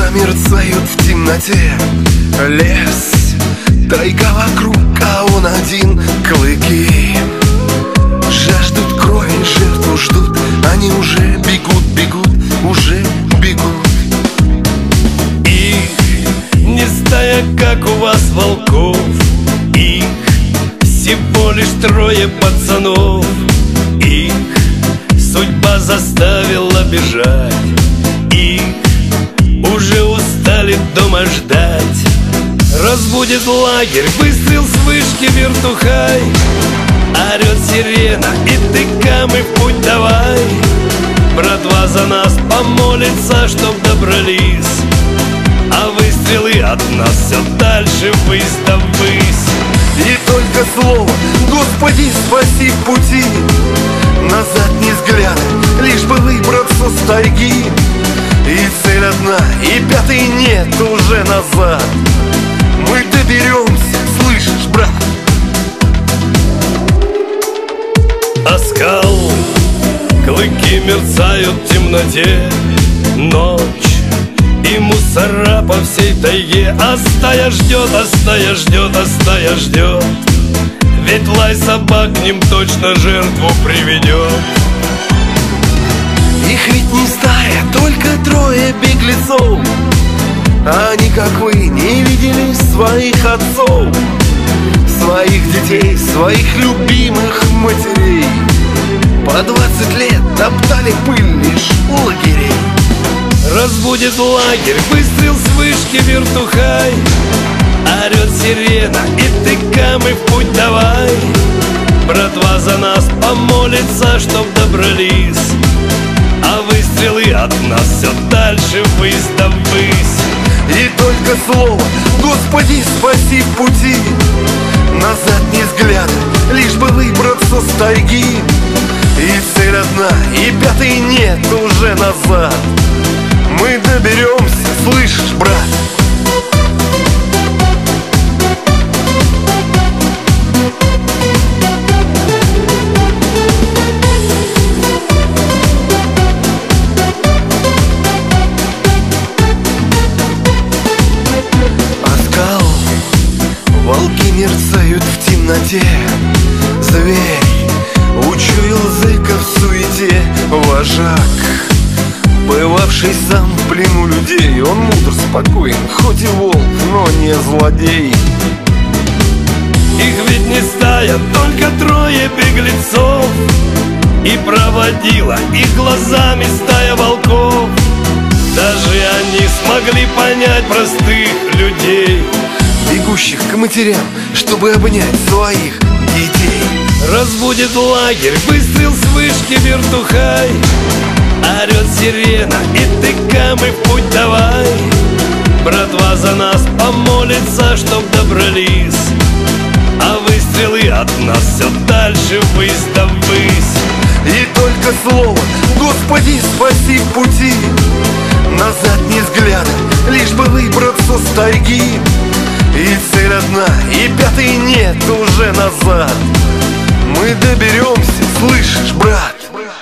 Глаза мерцают в темноте. Лес, тайга вокруг, а он один. Клыки жаждут крови, жертву ждут. Они уже бегут, бегут, уже бегут. Их не стая, как у вас, волков. Их всего лишь трое пацанов. Их судьба заставила бежать. Их уже устали дома ждать. Разбудит лагерь выстрел с вышки вертухай. Орет сирена, и ты камы в путь давай. Братва за нас помолится, чтоб добрались. А выстрелы от нас все дальше ввысь да ввысь. И только слово «Господи, спаси пути». Назад не взгляда, лишь бы выбраться с тайги. И цель одна, и пятой нет уже назад. Мы доберемся, слышишь, брат? Оскал, клыки мерцают в темноте. Ночь и мусора по всей тайге. А стая ждет, а стая ждет, а стая ждет. Ведь лай собак к ним точно жертву приведет. Их ведь не стая, только трое беглецов. Они, как вы, не видели своих отцов, своих детей, своих любимых матерей. По 20 лет топтали пыль лишь у лагерей. Разбудит лагерь выстрел с вышки вертухай. Орет сирена, и ты камы в путь давай. Братва за нас помолится, чтоб добрались. А выстрелы от нас все дальше ввысь да ввысь. И только слово «Господи, спаси пути». Назад не взгляда, лишь бы выбраться с тайги. И цель одна, и пятой нет уже назад. Мы доберемся, слышишь, брат? Волки мерцают в темноте. Зверь учуял зыка в суете. Вожак, бывавший сам в плену людей. Он мудр, спокоен, хоть и волк, но не злодей. Их ведь не стая, только трое беглецов. И проводила их глазами стая волков. Даже они смогли понять простых людей, бегущих к матерям, чтобы обнять своих детей. Разбудит лагерь выстрел с вышки вертухай. Орет сирена, и ты камы в путь давай. Братва за нас помолится, чтоб добрались. А выстрелы от нас все дальше ввысь да ввысь. И только слово «Господи, спаси пути». Назад не взгляда, лишь бы выбраться с тайги. И цель одна, и пятой нет уже назад. Мы доберемся, слышишь, брат?